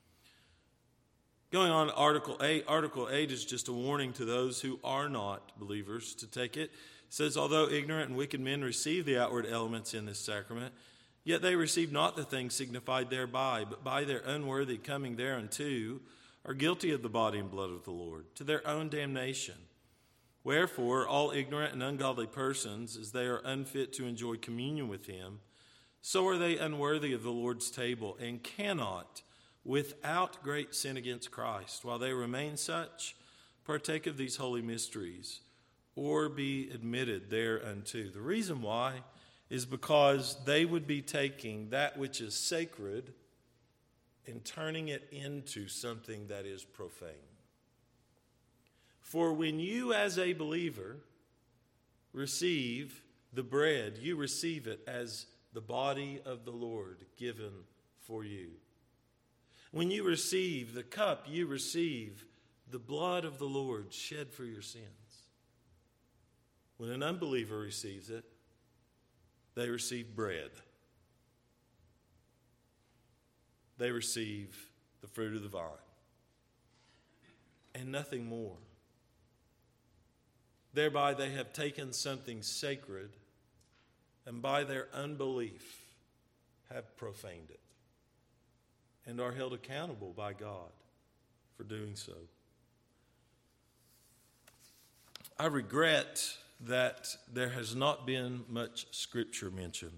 Going on to Article 8. Article 8 is just a warning to those who are not believers to take it. It says, although ignorant and wicked men receive the outward elements in this sacrament, yet they receive not the things signified thereby, but by their unworthy coming thereunto are guilty of the body and blood of the Lord, to their own damnation. Wherefore, all ignorant and ungodly persons, as they are unfit to enjoy communion with him, so are they unworthy of the Lord's table, and cannot, without great sin against Christ, while they remain such, partake of these holy mysteries, or be admitted thereunto. The reason why is because they would be taking that which is sacred and turning it into something that is profane. For when you as a believer receive the bread, you receive it as the body of the Lord given for you. When you receive the cup, you receive the blood of the Lord shed for your sins. When an unbeliever receives it, they receive bread. They receive the fruit of the vine and nothing more. Thereby they have taken something sacred and by their unbelief have profaned it and are held accountable by God for doing so. I regret that there has not been much scripture mentioned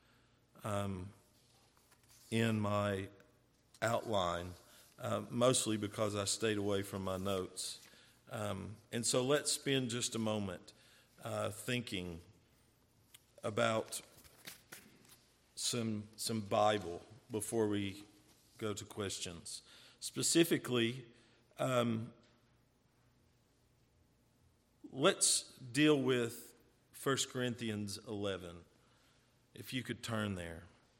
in my outline, mostly because I stayed away from my notes. And so let's spend just a moment thinking about some Bible before we go to questions. Specifically, let's deal with 1 Corinthians 11, if you could turn there.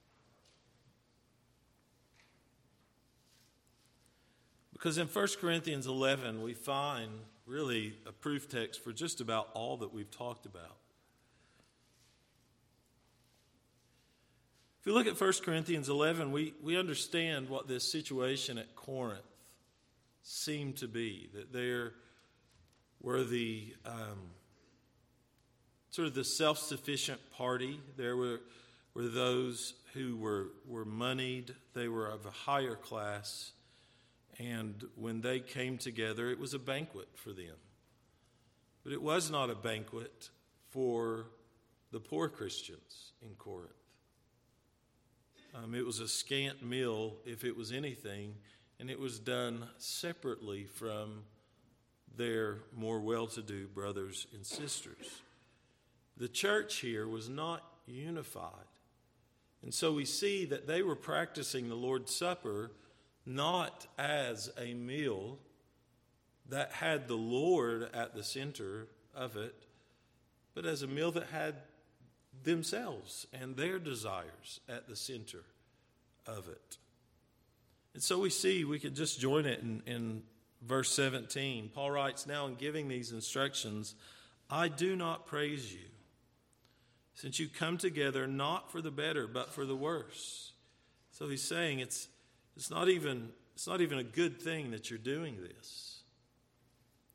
Because in 1 Corinthians 11, we find really a proof text for just about all that we've talked about. If you look at 1 Corinthians 11, we understand what this situation at Corinth seemed to be, that there were the sort of the self-sufficient party. There were those who were moneyed. They were of a higher class. And when they came together, it was a banquet for them. But it was not a banquet for the poor Christians in Corinth. It was a scant meal, if it was anything, and it was done separately from their more well-to-do brothers and sisters. The church here was not unified. And so we see that they were practicing the Lord's Supper not as a meal that had the Lord at the center of it, but as a meal that had themselves and their desires at the center of it. And so we see, we could just join it in verse 17. Paul writes, now in giving these instructions, I do not praise you, since you come together not for the better, but for the worse. So he's saying it's not even a good thing that you're doing this.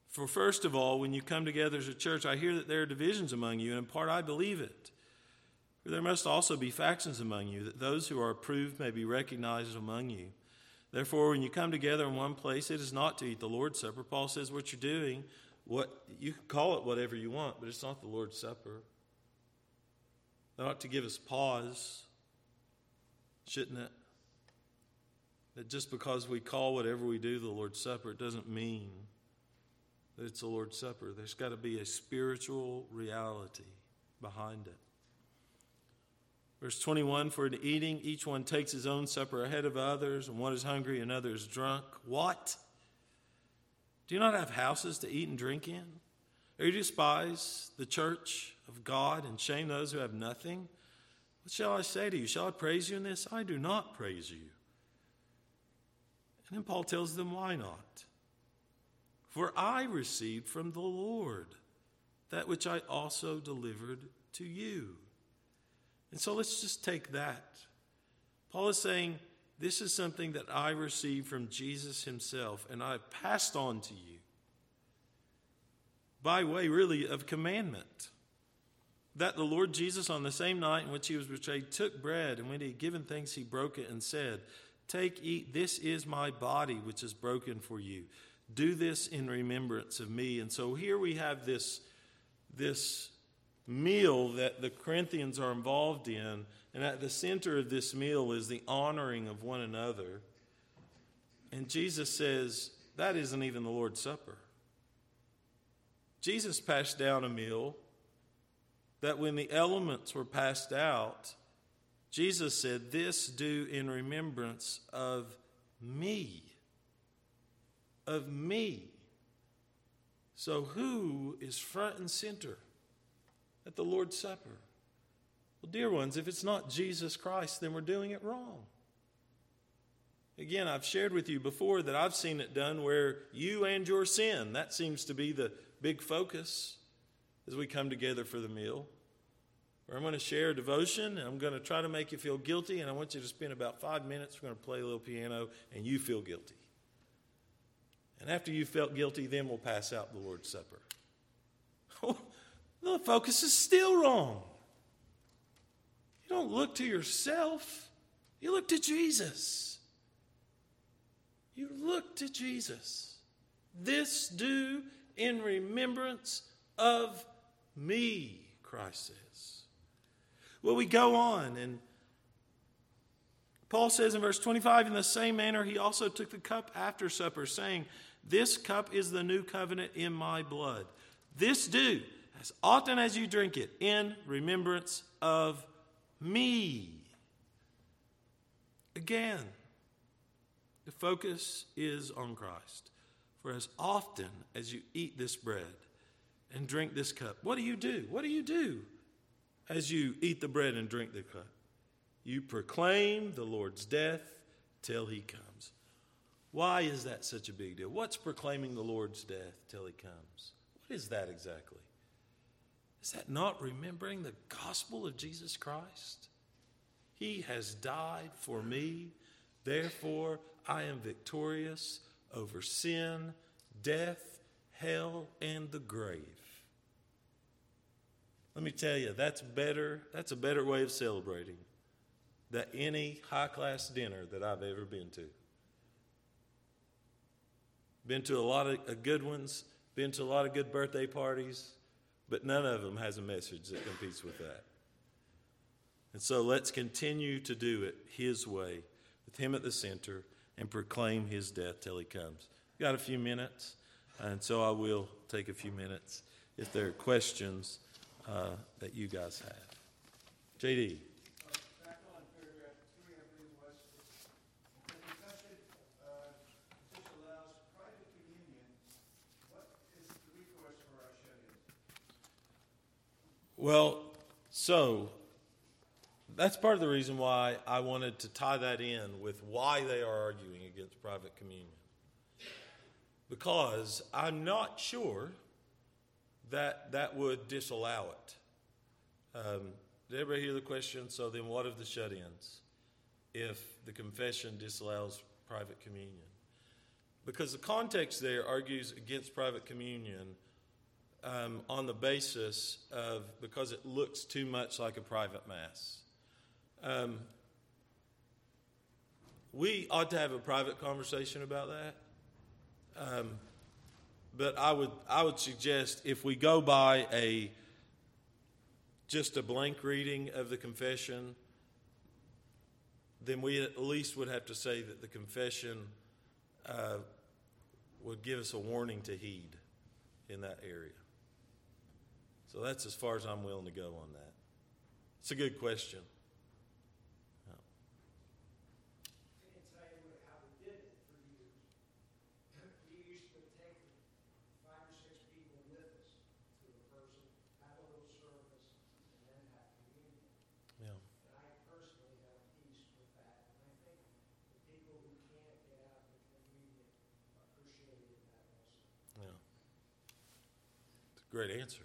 For first of all, when you come together as a church, I hear that there are divisions among you, and in part I believe it. For there must also be factions among you, that those who are approved may be recognized among you. Therefore, when you come together in one place, it is not to eat the Lord's Supper. Paul says what you're doing, you can call it whatever you want, but it's not the Lord's Supper. That ought to give us pause, shouldn't it? That just because we call whatever we do the Lord's Supper, it doesn't mean that it's the Lord's Supper. There's got to be a spiritual reality behind it. Verse 21, for in eating, each one takes his own supper ahead of others, and one is hungry and another is drunk. What? Do you not have houses to eat and drink in? Or you despise the church of God and shame those who have nothing? What shall I say to you? Shall I praise you in this? I do not praise you. And then Paul tells them, why not? For I received from the Lord that which I also delivered to you. And so let's just take that. Paul is saying, this is something that I received from Jesus himself, and I've passed on to you by way, really, of commandment. That the Lord Jesus, on the same night in which he was betrayed, took bread, and when he had given thanks, he broke it and said, take, eat, this is my body, which is broken for you. Do this in remembrance of me. And so here we have this meal that the Corinthians are involved in, and at the center of this meal is the honoring of one another. And Jesus says, that isn't even the Lord's Supper. Jesus passed down a meal that when the elements were passed out, Jesus said, this do in remembrance of me. Of me. So who is front and center at the Lord's Supper? Well, dear ones, if it's not Jesus Christ, then we're doing it wrong. Again, I've shared with you before that I've seen it done where you and your sin, that seems to be the big focus as we come together for the meal. Where I'm going to share a devotion, and I'm going to try to make you feel guilty, and I want you to spend about 5 minutes. We're going to play a little piano, and you feel guilty. And after you felt guilty, then we'll pass out the Lord's Supper. The focus is still wrong. You don't look to yourself. You look to Jesus. You look to Jesus. This do in remembrance of me, Christ says. Well, we go on, and Paul says in verse 25, in the same manner he also took the cup after supper, saying, this cup is the new covenant in my blood. This do, as often as you drink it, in remembrance of me. Again, the focus is on Christ. For as often as you eat this bread and drink this cup, what do you do? What do you do as you eat the bread and drink the cup? You proclaim the Lord's death till he comes. Why is that such a big deal? What's proclaiming the Lord's death till he comes? What is that exactly? Is that not remembering the gospel of Jesus Christ? He has died for me, therefore I am victorious over sin, death, hell, and the grave. Let me tell you, that's a better way of celebrating than any high-class dinner that I've ever been to. Been to a lot of good ones, been to a lot of good birthday parties, but none of them has a message that competes with that. And so let's continue to do it his way, with him at the center, and proclaim his death till he comes. Got a few minutes, and so I will take a few minutes if there are questions that you guys have. J.D. Back on paragraph 3, I believe it was. The confession allows private communion. What is the recourse for our shut-ins? Well, so that's part of the reason why I wanted to tie that in with why they are arguing against private communion. Because I'm not sure that would disallow it. Did everybody hear the question? So then what of the shut-ins if the confession disallows private communion? Because the context there argues against private communion on the basis of because it looks too much like a private mass. We ought to have a private conversation about that. But I would suggest if we go by just a blank reading of the confession, then we at least would have to say that the confession would give us a warning to heed in that area. So that's as far as I'm willing to go on that. It's a good question. I can tell you how we did it for years. We used to take 5 or 6 people with us to a person, have a little service, and then have communion. Yeah. And I personally have peace with that. And I think the people who can't get out of the communion appreciated that also. Yeah. It's a great answer.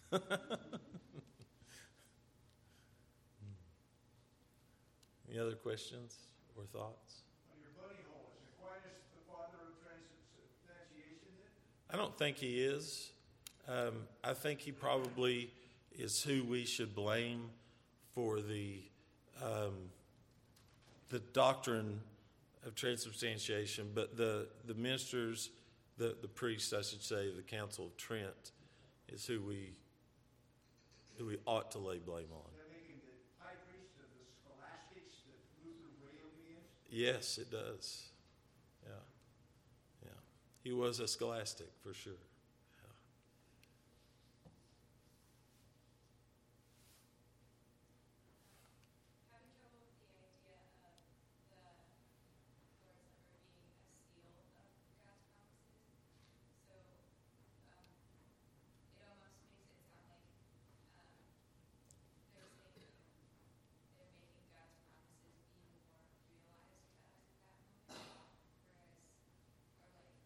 Any other questions or thoughts? Your buddy hole, is Aquinas the father of transubstantiation then? I don't think he is. I think he probably is who we should blame for the doctrine of transubstantiation, but the ministers, the priests, I should say, the Council of Trent, is who we ought to lay blame on. They're making the high priest of the scholastics that Luther railed against? Yes, it does. Yeah. He was a scholastic for sure. Having trouble with the idea of the Lord's Supper being a seal of God's promises. So it almost makes it sound like they're saying they're making God's promises be more realized to us at that moment, whereas, or like more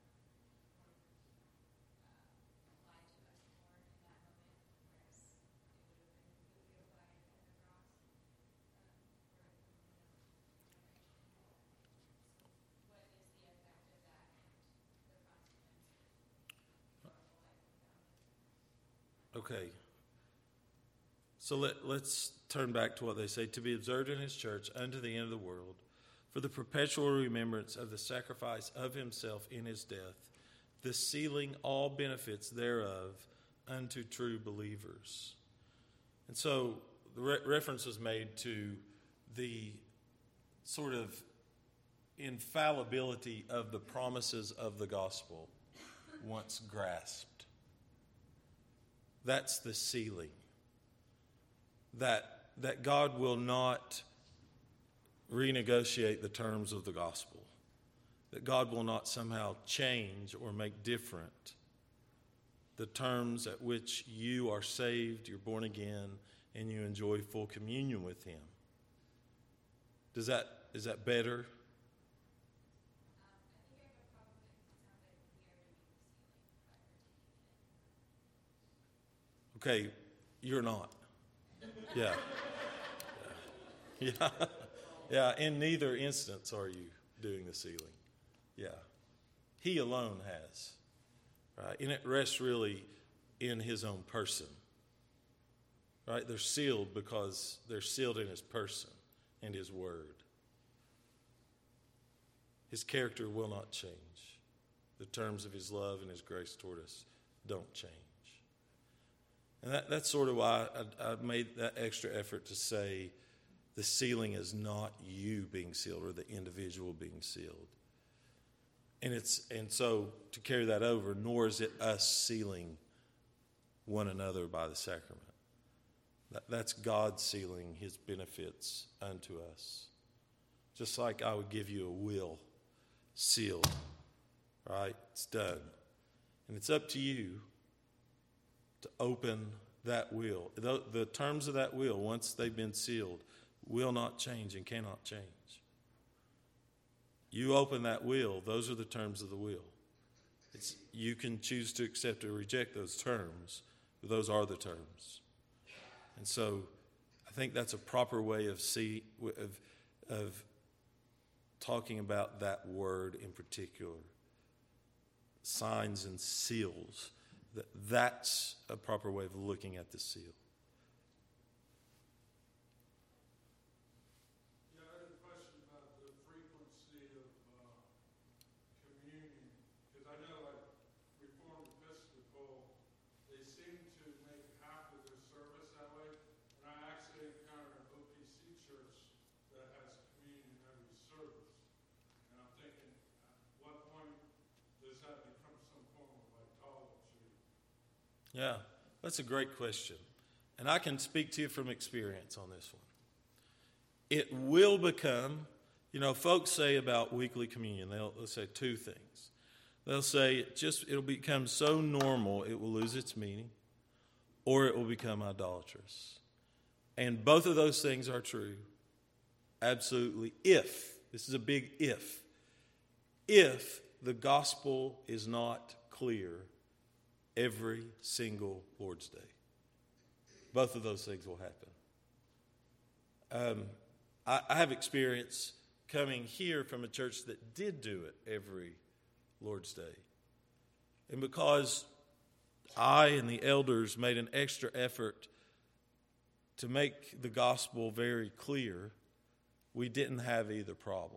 applied to us more in that moment, whereas it would have been completely applied at the cross. What is the effect of that and the consequences of a life without it? Okay. So let's turn back to what they say. To be observed in his church unto the end of the world, for the perpetual remembrance of the sacrifice of himself in his death, the sealing all benefits thereof unto true believers. And so the reference was made to the sort of infallibility of the promises of the gospel once grasped. That's the sealing. That God will not renegotiate the terms of the gospel. That God will not somehow change or make different the terms at which you are saved, you're born again, and you enjoy full communion with him. Is that better? I think I have a problem with it. It sounds like we are doing the sealing by partaking in it. Okay, you're not. Yeah. Yeah, in neither instance are you doing the sealing. Yeah. He alone has. Right? And it rests really in his own person. Right? They're sealed because they're sealed in his person and his word. His character will not change. The terms of his love and his grace toward us don't change. And that's sort of why I made that extra effort to say the sealing is not you being sealed or the individual being sealed. And so to carry that over, nor is it us sealing one another by the sacrament. That's God sealing his benefits unto us. Just like I would give you a will sealed, right? It's done. And it's up to you to open that will. The terms of that will, once they've been sealed, will not change and cannot change. You open that will, those are the terms of the will. You can choose to accept or reject those terms, but those are the terms. And so I think that's a proper way of talking about that word in particular. signs and seals. That's a proper way of looking at the seal. Yeah, I had a question about the frequency of communion, because I know like Reformed Episcopal, they seem to make half of their service that way, and I actually encountered an OPC church that has communion every service, and I'm thinking, at what point does that become some form of idolatry? Yeah, that's a great question. And I can speak to you from experience on this one. It will become, folks say about weekly communion, they'll say two things. They'll say it'll become so normal it will lose its meaning, or it will become idolatrous. And both of those things are true. Absolutely. This is a big if the gospel is not clear every single Lord's Day. Both of those things will happen. I have experience coming here from a church that did do it every Lord's Day. And because I and the elders made an extra effort to make the gospel very clear, we didn't have either problem.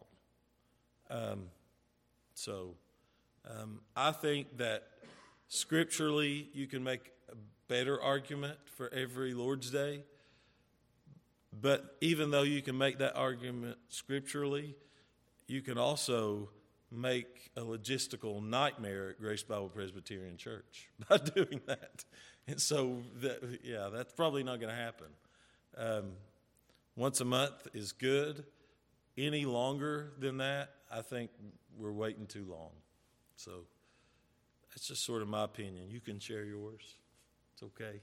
I think that scripturally you can make a better argument for every Lord's Day. But even though you can make that argument scripturally, you can also make a logistical nightmare at Grace Bible Presbyterian Church by doing that. And so, that's probably not going to happen. Once a month is good. Any longer than that, I think we're waiting too long. So that's just sort of my opinion. You can share yours. It's okay.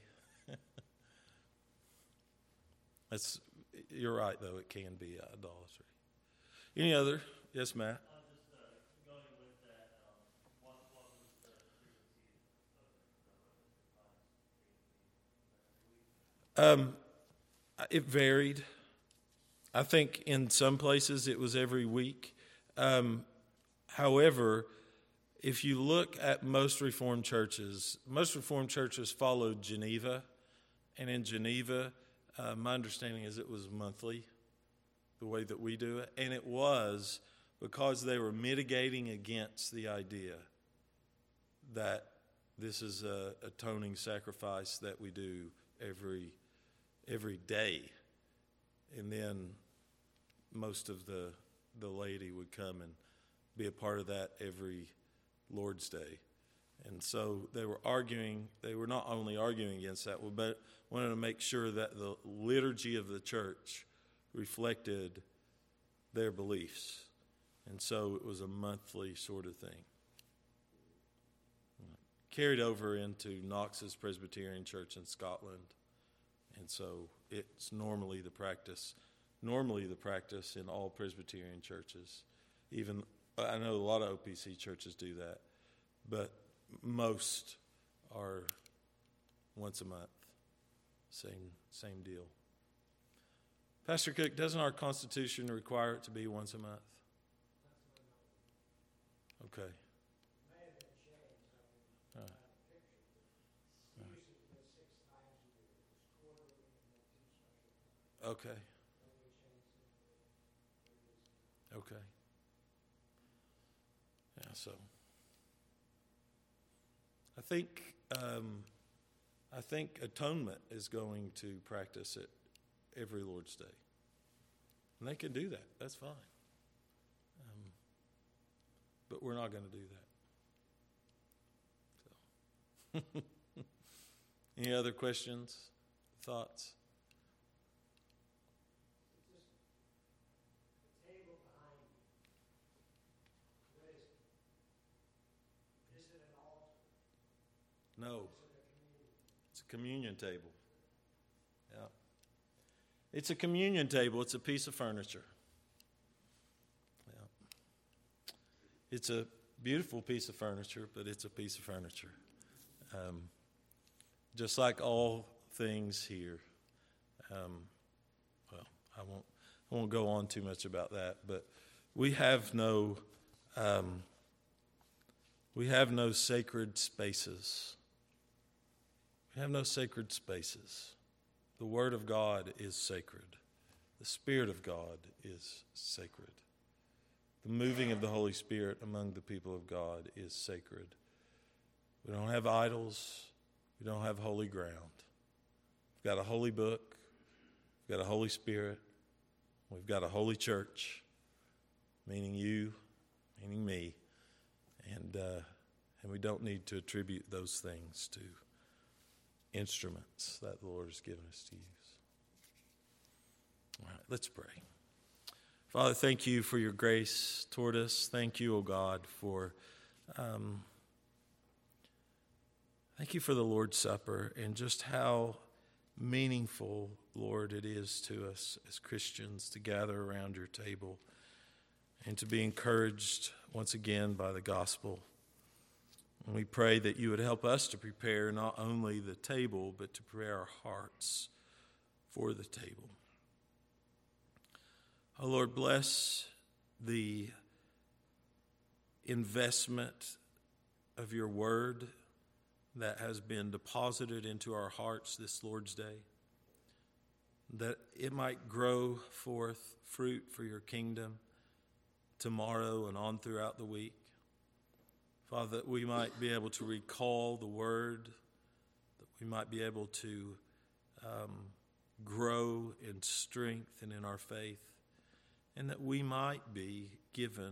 You're right, though. It can be idolatry. Any other? Yes, Matt? Going with that, what was the frequency of It varied. I think in some places it was every week. However, if you look at most Reformed churches followed Geneva. And in Geneva, my understanding is it was monthly, the way that we do it. And it was because they were mitigating against the idea that this is a atoning sacrifice that we do every day. And then most of the laity would come and be a part of that every Lord's Day. And so they were not only arguing against that, but wanted to make sure that the liturgy of the church reflected their beliefs. And so it was a monthly sort of thing. Carried over into Knox's Presbyterian Church in Scotland. And so it's normally the practice in all Presbyterian churches. Even, I know a lot of OPC churches do that, but most are once a month. Same deal. Pastor Cook, doesn't our Constitution require it to be once a month? Okay. Okay. Okay. Yeah, so I think atonement is going to practice it every Lord's Day. And they can do that. That's fine. But we're not going to do that. So. Any other questions, thoughts? No. It's a communion table. Yeah. It's a communion table. It's a piece of furniture. Yeah. It's a beautiful piece of furniture, but it's a piece of furniture. Just like all things here. I won't go on too much about that, but we have no We have no sacred spaces. We have no sacred spaces. The Word of God is sacred. The Spirit of God is sacred. The moving of the Holy Spirit among the people of God is sacred. We don't have idols. We don't have holy ground. We've got a holy book. We've got a Holy Spirit. We've got a holy church, meaning you, meaning me. And we don't need to attribute those things to instruments that the Lord has given us to use. All right, let's pray. Father, thank you for your grace toward us. Thank you, O God, thank you for the Lord's Supper and just how meaningful, Lord, it is to us as Christians to gather around your table and to be encouraged once again by the gospel. And we pray that you would help us to prepare not only the table, but to prepare our hearts for the table. Oh, Lord, bless the investment of your word that has been deposited into our hearts this Lord's Day, that it might grow forth fruit for your kingdom tomorrow and on throughout the week. Father, that we might be able to recall the word, that we might be able to grow in strength and in our faith, and that we might be given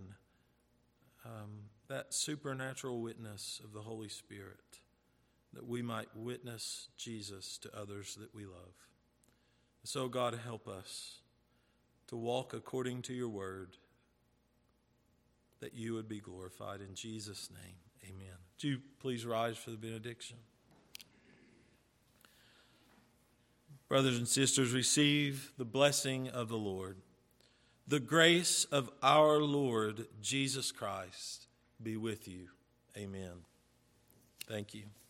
that supernatural witness of the Holy Spirit, that we might witness Jesus to others that we love. So, God, help us to walk according to your word, that you would be glorified. In Jesus' name, amen. Would you please rise for the benediction? Brothers and sisters, receive the blessing of the Lord. The grace of our Lord Jesus Christ be with you. Amen. Thank you.